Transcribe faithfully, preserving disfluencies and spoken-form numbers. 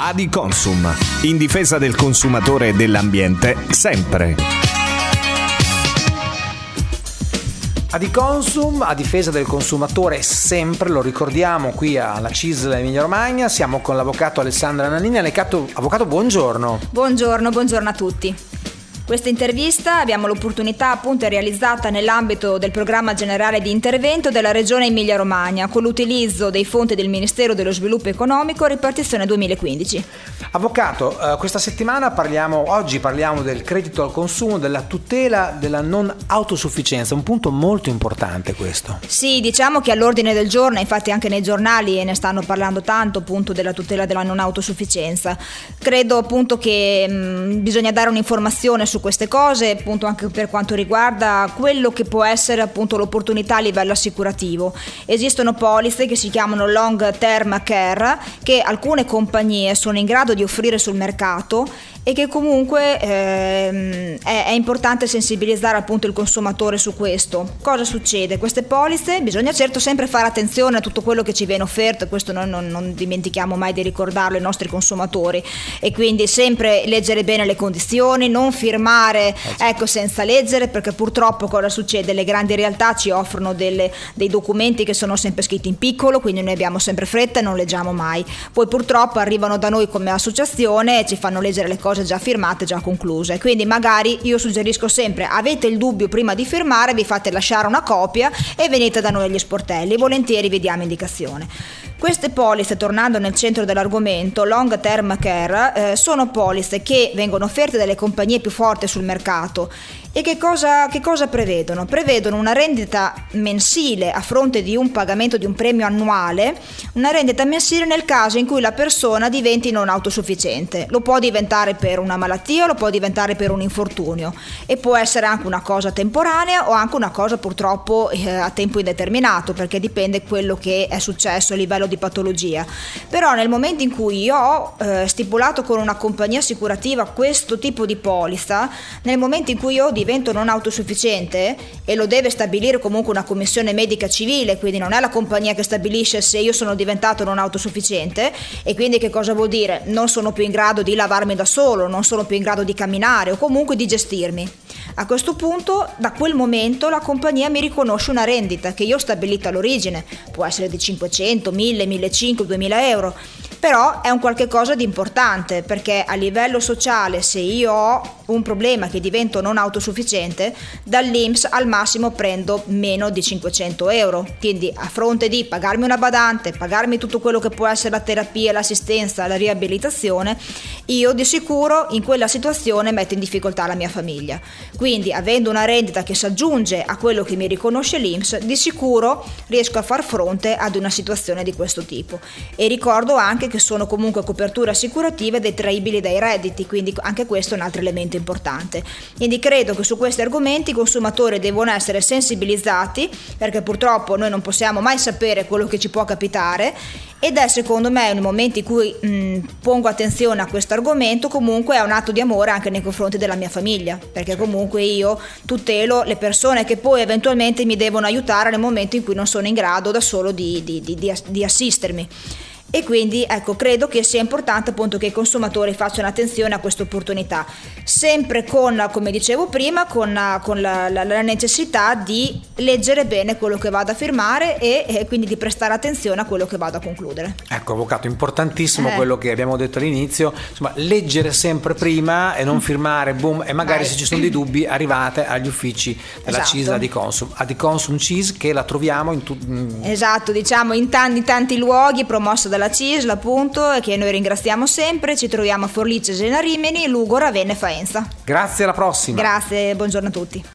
Adiconsum, in difesa del consumatore e dell'ambiente, sempre. Adiconsum, a difesa del consumatore sempre, lo ricordiamo qui alla C I S L Emilia Romagna. Siamo con l'avvocato Alessandra Nannini. Avvocato, avvocato, buongiorno. Buongiorno, buongiorno a tutti. Questa intervista abbiamo l'opportunità appunto realizzata nell'ambito del programma generale di intervento della Regione Emilia Romagna con l'utilizzo dei fondi del Ministero dello Sviluppo Economico ripartizione duemilaquindici. Avvocato, eh, questa settimana parliamo, oggi parliamo del credito al consumo, della tutela della non autosufficienza, un punto molto importante questo. Sì, diciamo che all'ordine del giorno, infatti anche nei giornali ne stanno parlando tanto appunto della tutela della non autosufficienza. Credo appunto che mh, bisogna dare un'informazione su queste cose, appunto anche per quanto riguarda quello che può essere appunto l'opportunità a livello assicurativo. Esistono polizze che si chiamano long term care che alcune compagnie sono in grado di offrire sul mercato e che comunque ehm, è, è importante sensibilizzare appunto il consumatore su questo. Cosa succede? Queste polizze bisogna certo sempre fare attenzione a tutto quello che ci viene offerto, e questo noi non, non dimentichiamo mai di ricordarlo ai nostri consumatori, e quindi sempre leggere bene le condizioni, non firmare ecco senza leggere, perché purtroppo cosa succede? Le grandi realtà ci offrono delle, dei documenti che sono sempre scritti in piccolo, quindi noi abbiamo sempre fretta e non leggiamo mai. Poi purtroppo arrivano da noi come associazione e ci fanno leggere le cose già firmate, già concluse. Quindi magari io suggerisco sempre: avete il dubbio prima di firmare, vi fate lasciare una copia e venite da noi agli sportelli, volentieri vi diamo indicazione. Queste polizze, tornando nel centro dell'argomento, long term care, eh, sono polizze che vengono offerte dalle compagnie più forti sul mercato. E che cosa, che cosa prevedono? Prevedono una rendita mensile a fronte di un pagamento di un premio annuale, una rendita mensile nel caso in cui la persona diventi non autosufficiente. Lo può diventare per una malattia, lo può diventare per un infortunio, e può essere anche una cosa temporanea o anche una cosa purtroppo eh, a tempo indeterminato, perché dipende quello che è successo a livello di patologia. Però nel momento in cui io ho eh, stipulato con una compagnia assicurativa questo tipo di polizza, nel momento in cui io divento non autosufficiente, e lo deve stabilire comunque una commissione medica civile, quindi non è la compagnia che stabilisce se io sono diventato non autosufficiente, e quindi che cosa vuol dire? Non sono più in grado di lavarmi da solo, non sono più in grado di camminare o comunque di gestirmi. A questo punto, da quel momento, la compagnia mi riconosce una rendita che io ho stabilito all'origine, può essere di cinquecento, mille, millecinquecento, duemila euro, però è un qualche cosa di importante, perché a livello sociale, se io ho un problema che divento non autosufficiente, dall'I N P S al massimo prendo meno di cinquecento euro, quindi a fronte di pagarmi una badante, pagarmi tutto quello che può essere la terapia, l'assistenza, la riabilitazione, io di sicuro in quella situazione metto in difficoltà la mia famiglia. Quindi avendo una rendita che si aggiunge a quello che mi riconosce l'I N P S, di sicuro riesco a far fronte ad una situazione di questo tipo. E ricordo anche che sono comunque coperture assicurative detraibili dai redditi, quindi anche questo è un altro elemento importante. Quindi credo che su questi argomenti i consumatori devono essere sensibilizzati, perché purtroppo noi non possiamo mai sapere quello che ci può capitare, ed è secondo me nel momento in cui mh, pongo attenzione a questo argomento, comunque è un atto di amore anche nei confronti della mia famiglia, perché comunque io tutelo le persone che poi eventualmente mi devono aiutare nel momento in cui non sono in grado da solo di, di, di, di, di assistermi. E quindi ecco, credo che sia importante appunto che i consumatori facciano attenzione a questa opportunità, sempre con, come dicevo prima, con, con la, la, la necessità di leggere bene quello che vado a firmare e, e quindi di prestare attenzione a quello che vado a concludere. Ecco, avvocato, importantissimo eh. quello che abbiamo detto all'inizio, insomma, leggere sempre prima e non firmare boom, e magari Vai. se ci sono dei dubbi arrivate agli uffici della Esatto. C I S L Adiconsum, Adiconsum C I S, che la troviamo in tutti. Esatto, diciamo in tanti, tanti luoghi, promossa dalla C I S L appunto, e che noi ringraziamo sempre. Ci troviamo a Forlì, Cesena, Rimini, Lugo, Ravenna e Faenza. Grazie, alla prossima. Grazie, buongiorno a tutti.